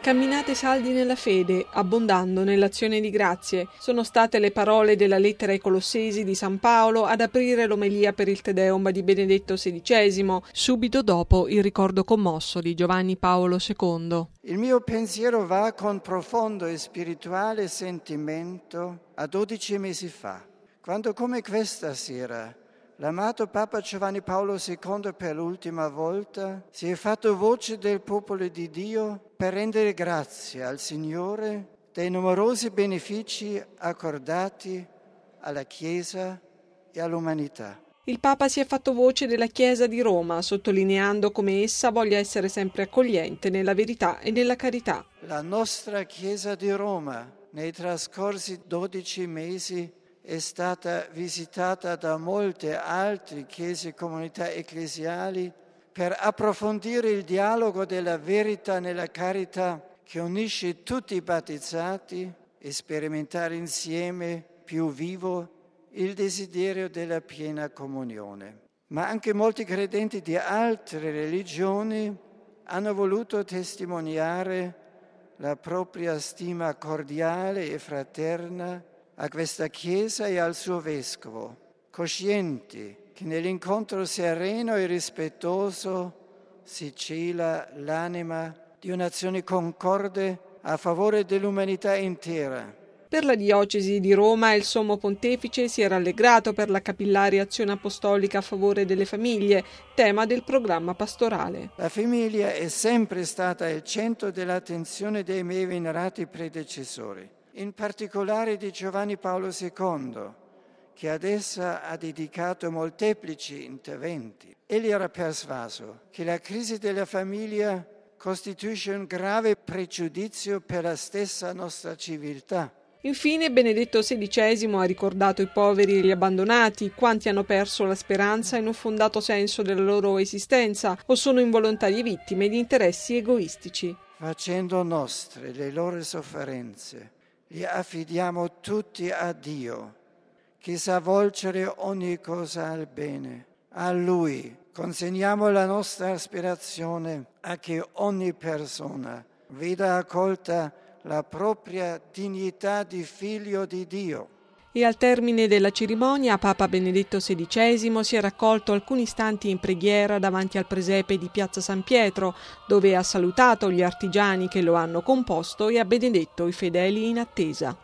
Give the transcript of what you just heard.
Camminate saldi nella fede, abbondando nell'azione di grazie. Sono state le parole della lettera ai Colossesi di San Paolo ad aprire l'omelia per il Te Deum di Benedetto XVI, subito dopo il ricordo commosso di Giovanni Paolo II. Il mio pensiero va con profondo e spirituale sentimento a 12 mesi fa, quando come questa sera l'amato Papa Giovanni Paolo II per l'ultima volta si è fatto voce del popolo di Dio per rendere grazie al Signore dei numerosi benefici accordati alla Chiesa e all'umanità. Il Papa si è fatto voce della Chiesa di Roma, sottolineando come essa voglia essere sempre accogliente nella verità e nella carità. La nostra Chiesa di Roma, nei trascorsi 12 mesi, è stata visitata da molte altre chiese e comunità ecclesiali per approfondire il dialogo della verità nella carità che unisce tutti i battezzati e sperimentare insieme più vivo il desiderio della piena comunione. Ma anche molti credenti di altre religioni hanno voluto testimoniare la propria stima cordiale e fraterna a questa Chiesa e al suo Vescovo, coscienti che nell'incontro sereno e rispettoso si cela l'anima di un'azione concorde a favore dell'umanità intera. Per la diocesi di Roma il Sommo Pontefice si è rallegrato per la capillare azione apostolica a favore delle famiglie, tema del programma pastorale. La famiglia è sempre stata il centro dell'attenzione dei miei venerati predecessori, in particolare di Giovanni Paolo II, che ad essa ha dedicato molteplici interventi. Egli era persuaso che la crisi della famiglia costituisce un grave pregiudizio per la stessa nostra civiltà. Infine Benedetto XVI ha ricordato i poveri e gli abbandonati, quanti hanno perso la speranza in un fondato senso della loro esistenza o sono involontarie vittime di interessi egoistici. Facendo nostre le loro sofferenze, li affidiamo tutti a Dio, che sa volgere ogni cosa al bene. A Lui consegniamo la nostra aspirazione a che ogni persona veda accolta la propria dignità di figlio di Dio. E al termine della cerimonia Papa Benedetto XVI si è raccolto alcuni istanti in preghiera davanti al presepe di Piazza San Pietro, dove ha salutato gli artigiani che lo hanno composto e ha benedetto i fedeli in attesa.